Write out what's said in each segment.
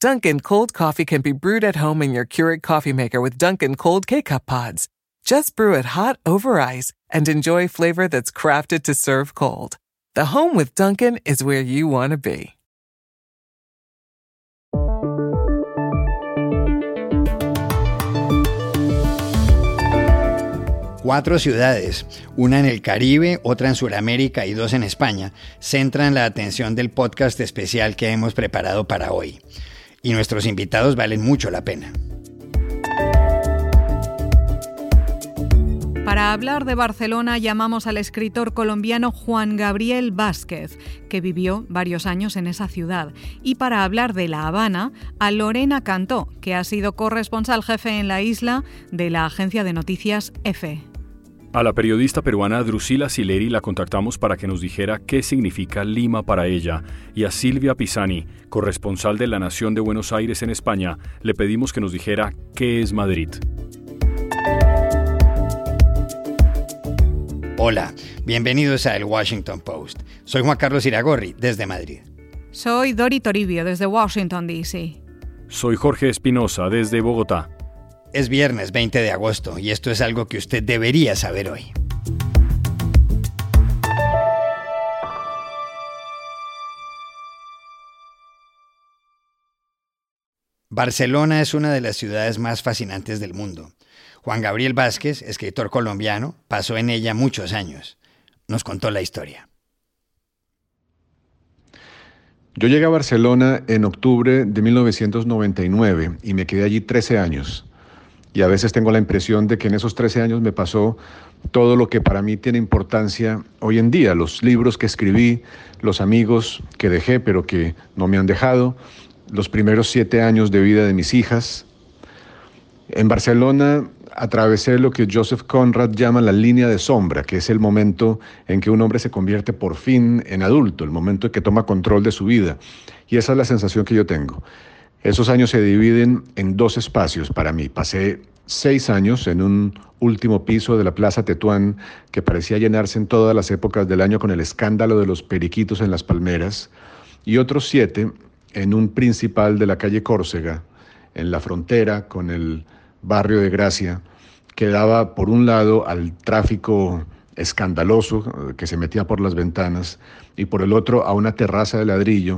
Dunkin' cold coffee can be brewed at home in your Keurig coffee maker with Dunkin' cold K-Cup pods. Just brew it hot over ice and enjoy flavor that's crafted to serve cold. The home with Dunkin' is where you want to be. Cuatro ciudades, una en el Caribe, otra en Sudamérica y dos en España, centran la atención del podcast especial que hemos preparado para hoy. Y nuestros invitados valen mucho la pena. Para hablar de Barcelona llamamos al escritor colombiano Juan Gabriel Vázquez, que vivió varios años en esa ciudad. Y para hablar de La Habana, a Lorena Cantó, que ha sido corresponsal jefe en la isla de la agencia de noticias EFE. A la periodista peruana Drusila Sileri la contactamos para que nos dijera qué significa Lima para ella, y a Silvia Pisani, corresponsal de La Nación de Buenos Aires en España, le pedimos que nos dijera qué es Madrid. Hola, bienvenidos a El Washington Post. Soy Juan Carlos Iragorri, desde Madrid. Soy Dori Toribio, desde Washington, D.C. Soy Jorge Espinosa, desde Bogotá. Es viernes 20 de agosto y esto es algo que usted debería saber hoy. Barcelona es una de las ciudades más fascinantes del mundo. Juan Gabriel Vázquez, escritor colombiano, pasó en ella muchos años. Nos contó la historia. Yo llegué a Barcelona en octubre de 1999 y me quedé allí 13 años. Y a veces tengo la impresión de que en esos 13 años me pasó todo lo que para mí tiene importancia hoy en día. Los libros que escribí, los amigos que dejé pero que no me han dejado, los primeros 7 años de vida de mis hijas. En Barcelona atravesé lo que Joseph Conrad llama la línea de sombra, que es el momento en que un hombre se convierte por fin en adulto, el momento en que toma control de su vida. Y esa es la sensación que yo tengo. Esos años se dividen en dos espacios para mí. Pasé 6 años en un último piso de la Plaza Tetuán que parecía llenarse en todas las épocas del año con el escándalo de los periquitos en las palmeras, y otros 7 en un principal de la calle Córcega, en la frontera con el barrio de Gracia, que daba por un lado al tráfico escandaloso que se metía por las ventanas y por el otro a una terraza de ladrillo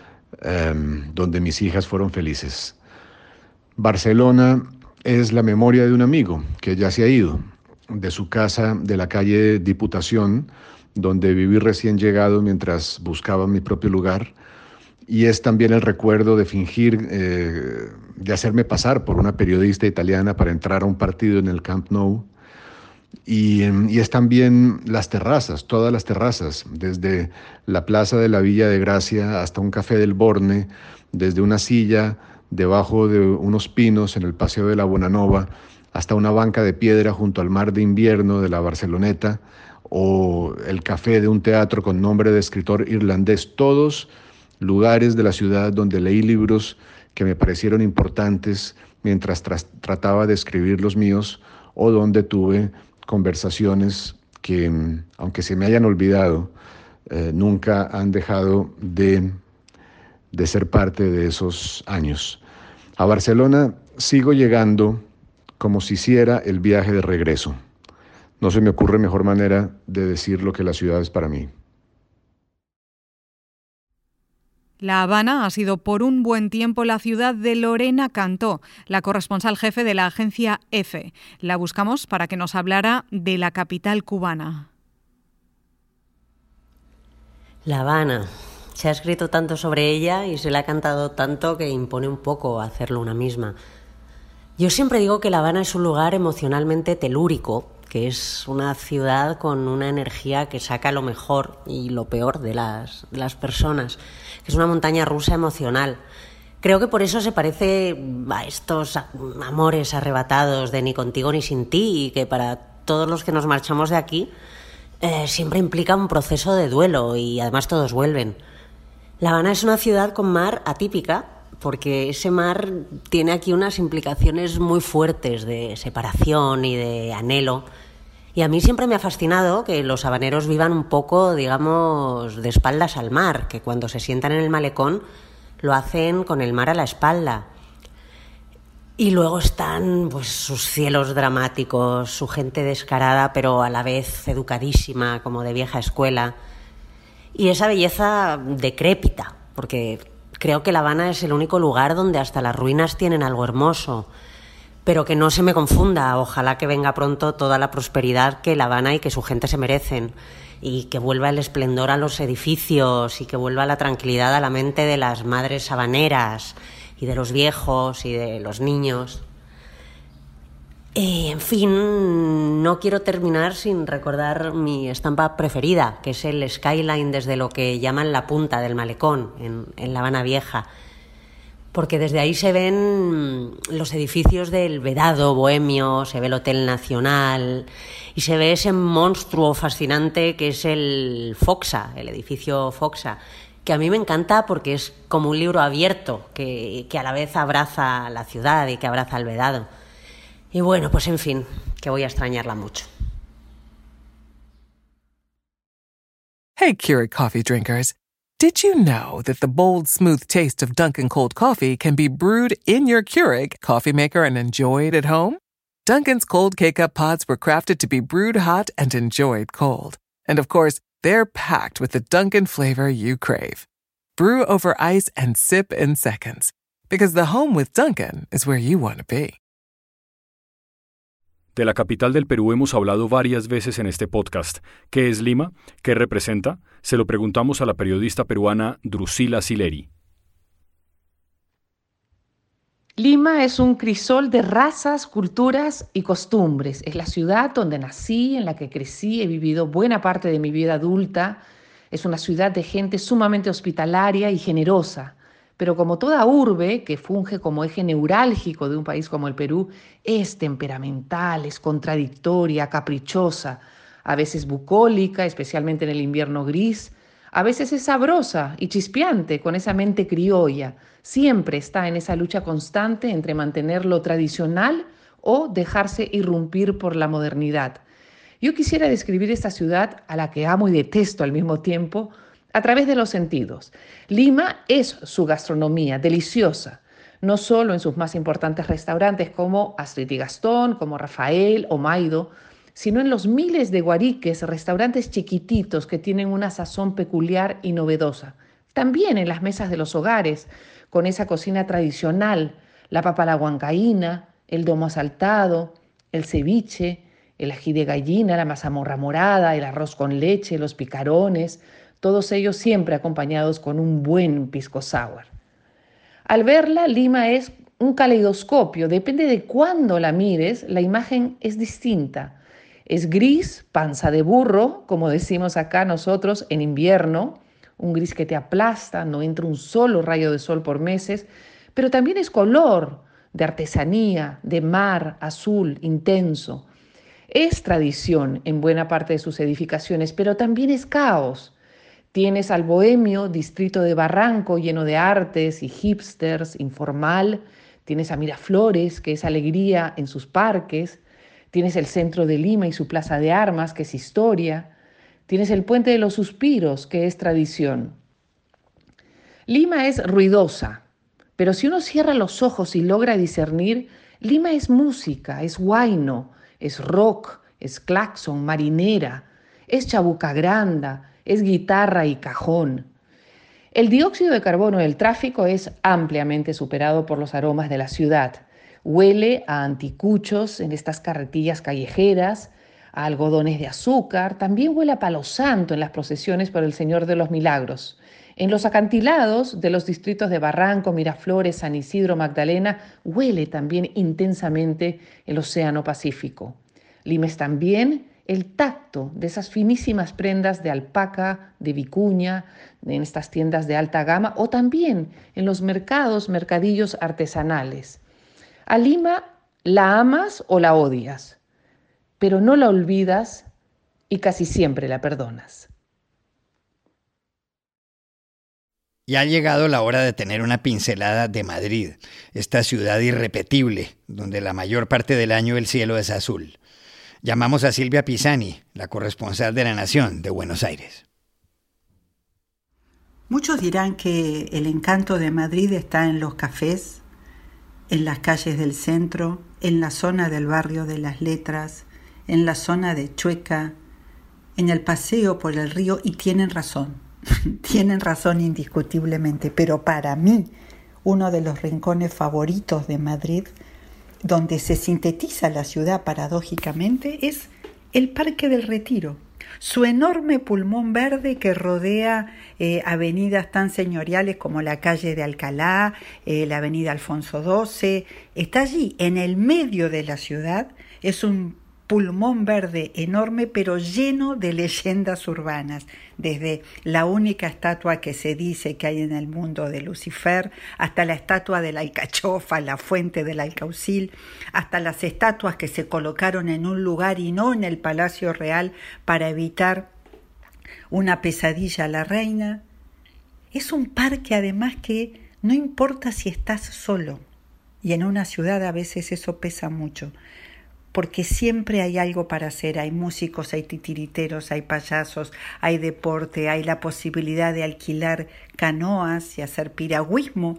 donde mis hijas fueron felices. Barcelona es la memoria de un amigo que ya se ha ido, de su casa de la calle Diputación, donde viví recién llegado mientras buscaba mi propio lugar, y es también el recuerdo de fingir, de hacerme pasar por una periodista italiana para entrar a un partido en el Camp Nou. Y es también las terrazas, todas las terrazas, desde la plaza de la Villa de Gracia hasta un café del Borne, desde una silla debajo de unos pinos en el Paseo de la Bonanova hasta una banca de piedra junto al mar de invierno de la Barceloneta, o el café de un teatro con nombre de escritor irlandés, todos lugares de la ciudad donde leí libros que me parecieron importantes mientras trataba de escribir los míos, o donde tuve conversaciones que, aunque se me hayan olvidado, nunca han dejado de ser parte de esos años. A Barcelona sigo llegando como si hiciera el viaje de regreso. No se me ocurre mejor manera de decir lo que la ciudad es para mí. La Habana ha sido por un buen tiempo la ciudad de Lorena Cantó, la corresponsal jefe de la agencia EFE. La buscamos para que nos hablara de la capital cubana. La Habana. Se ha escrito tanto sobre ella y se le ha cantado tanto que impone un poco hacerlo una misma. Yo siempre digo que La Habana es un lugar emocionalmente telúrico, que es una ciudad con una energía que saca lo mejor y lo peor de las personas, que es una montaña rusa emocional. Creo que por eso se parece a estos amores arrebatados de Ni contigo ni sin ti, y que para todos los que nos marchamos de aquí siempre implica un proceso de duelo, y además todos vuelven. La Habana es una ciudad con mar atípica, porque ese mar tiene aquí unas implicaciones muy fuertes de separación y de anhelo. Y a mí siempre me ha fascinado que los habaneros vivan un poco, digamos, de espaldas al mar, que cuando se sientan en el malecón lo hacen con el mar a la espalda. Y luego están pues sus cielos dramáticos, su gente descarada pero a la vez educadísima, como de vieja escuela. Y esa belleza decrépita, porque creo que La Habana es el único lugar donde hasta las ruinas tienen algo hermoso. Pero que no se me confunda, ojalá que venga pronto toda la prosperidad que La Habana y que su gente se merecen, y que vuelva el esplendor a los edificios y que vuelva la tranquilidad a la mente de las madres habaneras y de los viejos y de los niños. En fin, no quiero terminar sin recordar mi estampa preferida, que es el skyline desde lo que llaman la punta del malecón en La Habana Vieja, porque desde ahí se ven los edificios del Vedado bohemio, se ve el Hotel Nacional y se ve ese monstruo fascinante que es el Foxa, el edificio Foxa, que a mí me encanta porque es como un libro abierto que a la vez abraza la ciudad y que abraza el Vedado. Y bueno, pues en fin, que voy a extrañarla mucho. Hey, Keurig coffee drinkers. Did you know that the bold, smooth taste of Dunkin' Cold Coffee can be brewed in your Keurig coffee maker and enjoyed at home? Dunkin's Cold K-Cup pods were crafted to be brewed hot and enjoyed cold. And of course, they're packed with the Dunkin' flavor you crave. Brew over ice and sip in seconds. Because the home with Dunkin' is where you want to be. De la capital del Perú hemos hablado varias veces en este podcast. ¿Qué es Lima? ¿Qué representa? Se lo preguntamos a la periodista peruana Drusila Sileri. Lima es un crisol de razas, culturas y costumbres. Es la ciudad donde nací, en la que crecí, he vivido buena parte de mi vida adulta. Es una ciudad de gente sumamente hospitalaria y generosa. Pero como toda urbe que funge como eje neurálgico de un país como el Perú, es temperamental, es contradictoria, caprichosa, a veces bucólica, especialmente en el invierno gris, a veces es sabrosa y chispeante con esa mente criolla. Siempre está en esa lucha constante entre mantener lo tradicional o dejarse irrumpir por la modernidad. Yo quisiera describir esta ciudad a la que amo y detesto al mismo tiempo, a través de los sentidos. Lima es su gastronomía, deliciosa, no solo en sus más importantes restaurantes como Astrid y Gastón, como Rafael o Maido, sino en los miles de guariques, restaurantes chiquititos que tienen una sazón peculiar y novedosa. También en las mesas de los hogares, con esa cocina tradicional, la papa a la huancaína, el domo saltado, el ceviche, el ají de gallina, la mazamorra morada, el arroz con leche, los picarones, todos ellos siempre acompañados con un buen pisco sour. Al verla, Lima es un caleidoscopio, depende de cuándo la mires, la imagen es distinta. Es gris, panza de burro, como decimos acá nosotros en invierno, un gris que te aplasta, no entra un solo rayo de sol por meses, pero también es color, de artesanía, de mar, azul, intenso. Es tradición en buena parte de sus edificaciones, pero también es caos. Tienes al bohemio distrito de Barranco lleno de artes y hipsters, informal. Tienes a Miraflores, que es alegría en sus parques. Tienes el centro de Lima y su plaza de armas, que es historia. Tienes el puente de los suspiros, que es tradición. Lima es ruidosa, pero si uno cierra los ojos y logra discernir, Lima es música, es huayno, es rock, es claxon, marinera, es chabuca granda, es guitarra y cajón. El dióxido de carbono del tráfico es ampliamente superado por los aromas de la ciudad. Huele a anticuchos en estas carretillas callejeras, a algodones de azúcar, también huele a palo santo en las procesiones por el Señor de los Milagros. En los acantilados de los distritos de Barranco, Miraflores, San Isidro, Magdalena, huele también intensamente el Océano Pacífico. Lima es también el tacto de esas finísimas prendas de alpaca, de vicuña, en estas tiendas de alta gama o también en los mercadillos artesanales. A Lima la amas o la odias, pero no la olvidas y casi siempre la perdonas. Ya ha llegado la hora de tener una pincelada de Madrid, esta ciudad irrepetible, donde la mayor parte del año el cielo es azul. Llamamos a Silvia Pisani, la corresponsal de La Nación de Buenos Aires. Muchos dirán que el encanto de Madrid está en los cafés, en las calles del centro, en la zona del barrio de las Letras, en la zona de Chueca, en el paseo por el río, y tienen razón, tienen razón indiscutiblemente, pero para mí uno de los rincones favoritos de Madrid, donde se sintetiza la ciudad paradójicamente, es el Parque del Retiro. Su enorme pulmón verde que rodea avenidas tan señoriales como la calle de Alcalá, la avenida Alfonso XII, está allí en el medio de la ciudad. Es un pulmón verde enorme, pero lleno de leyendas urbanas, desde la única estatua que se dice que hay en el mundo de Lucifer, hasta la estatua de la alcachofa, la fuente del Alcaucil, hasta las estatuas que se colocaron en un lugar y no en el Palacio Real para evitar una pesadilla a la reina. Es un parque además que no importa si estás solo, y en una ciudad a veces eso pesa mucho, porque siempre hay algo para hacer, hay músicos, hay titiriteros, hay payasos, hay deporte, hay la posibilidad de alquilar canoas y hacer piragüismo.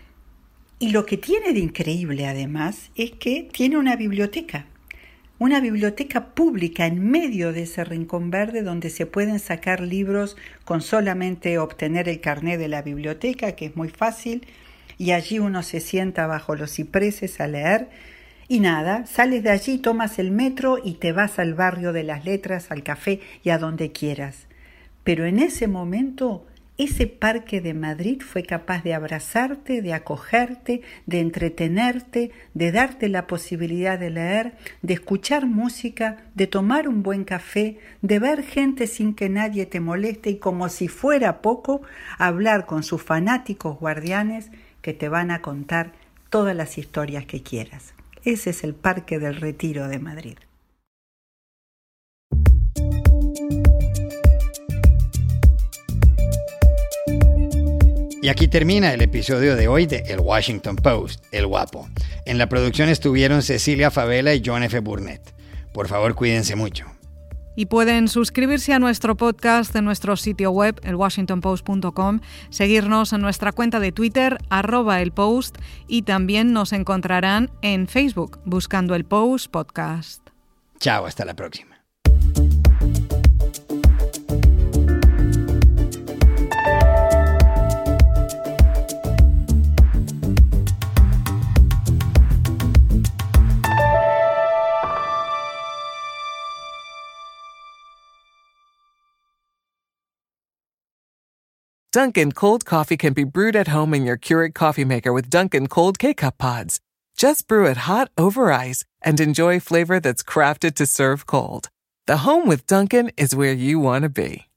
Y lo que tiene de increíble además es que tiene una biblioteca pública en medio de ese rincón verde donde se pueden sacar libros con solamente obtener el carné de la biblioteca, que es muy fácil, y allí uno se sienta bajo los cipreses a leer. Y nada, sales de allí, tomas el metro y te vas al barrio de las Letras, al café y a donde quieras. Pero en ese momento, ese parque de Madrid fue capaz de abrazarte, de acogerte, de entretenerte, de darte la posibilidad de leer, de escuchar música, de tomar un buen café, de ver gente sin que nadie te moleste y, como si fuera poco, hablar con sus fanáticos guardianes que te van a contar todas las historias que quieras. Ese es el Parque del Retiro de Madrid. Y aquí termina el episodio de hoy de El Washington Post, El Guapo. En la producción estuvieron Cecilia Favela y John F. Burnett. Por favor, cuídense mucho. Y pueden suscribirse a nuestro podcast en nuestro sitio web, elwashingtonpost.com, seguirnos en nuestra cuenta de Twitter, @elpost, y también nos encontrarán en Facebook, buscando El Post Podcast. Chao, hasta la próxima. Dunkin' Cold Coffee can be brewed at home in your Keurig coffee maker with Dunkin' Cold K-Cup pods. Just brew it hot over ice and enjoy flavor that's crafted to serve cold. The home with Dunkin' is where you want to be.